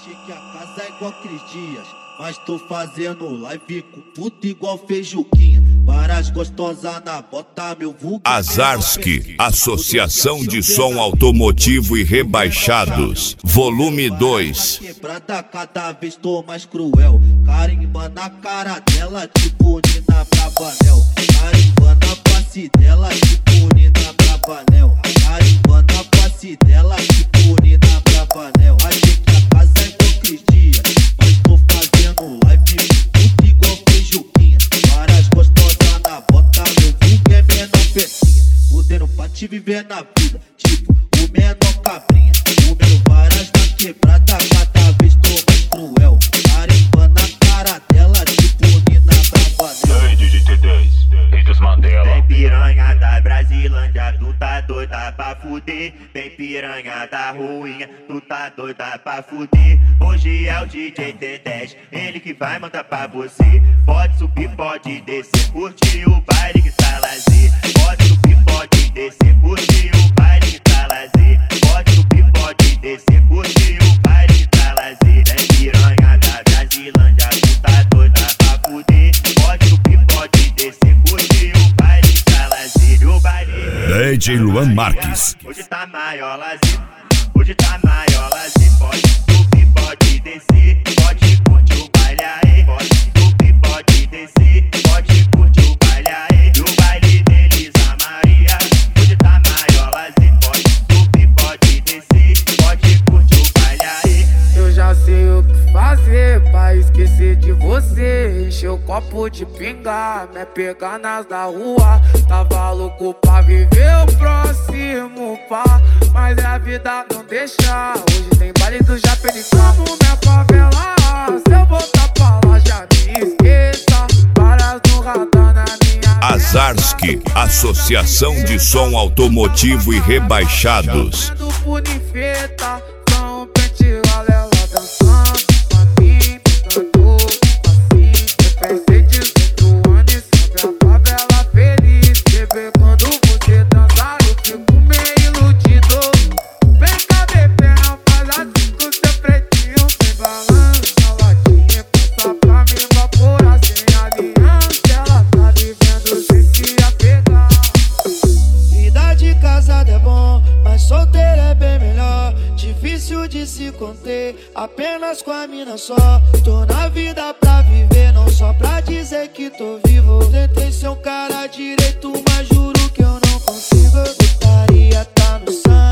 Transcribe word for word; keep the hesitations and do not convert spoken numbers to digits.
Achei que a casa é igual Cris Dias, mas tô fazendo live com puta igual Feijuquinha. Várias gostosas na bota, meu vulgo. Azarski, Associação de Som Automotivo e Rebaixados, volume dois. Quebrada, cada vez tô mais cruel. Carimba na cara dela, tipo Nina Bravanel. Carimba na face dela, tipo Nina Bravanel. Carimba na face dela, tipo Nina Bravanel. Achei que a casa é igual Cris Dias, mas tô fazendo live puta igual Feijuquinha. Várias gostosas na bota, meu vulgo é menor pecinha. Podendo pra te viver na vida, tipo o menor cabrinha. Comendo várias na quebrada, cada vez tô mais cruel. Carimba na cara dela, tipo Nina Bravanel. Ei, D J T dez, Rei dos Mandela. Vem piranha da Brasilândia, tu tá doida pra fuder. Vem piranha da ruinha, tu tá doida pra fuder. Hoje é o D J T dez, ele que vai mandar pra você. Pode subir, pode descer, curtir o baile que tá lazer. Pode subir, pode descer, curtir o baile que tá lazer. Pode subir, pode descer, curtir o baile que tá lazer. Vem piranha da Brasilândia, tu tá doida pra fuder. Pode subir, pode descer, curtir o baile que tá lazer. O baile D J Luan Marques. hoje tá maior lazer, hoje tá maior lazer. Pode subir, pode descer, pode curtir o baile aí. Pode subir, pode descer, pode curtir o baile aí. E o baile deles, a Maria, hoje tá maior lazer. Pode subir, pode descer, pode curtir o baile aí. Eu já sei o que fazer pra esquecer de você. Encher o copo de pinga, me pegar nas da rua. Tava louco pra viver o próximo pá, mas a vida não deixa. Hoje tem baile do Japeni como minha favela. Se eu voltar pra lá já me esqueça. Várias no radar na minha. Azarski, Associação de Som Automotivo e Rebaixados. Do punifeta, são pente, galera dançando. Assim, tanto assim. Eu pensei dezoito anos e sabe a favela feliz. Bebê, quando você dançar, eu fico meio iludido. Vem cá, bebê, não faz assim com seu pretinho. Vem balança, latinha, passa pra me evaporar sem aliança. Ela tá vivendo sem se apegar. Vida de casada é bom, mas solteiro é bem melhor. Difícil de se conter, apenas com a mina só. Tô na vida pra viver, não só pra dizer que tô vivo. Tentei ser um cara direito, mas juro que eu não consigo. Putaria tá no sangue.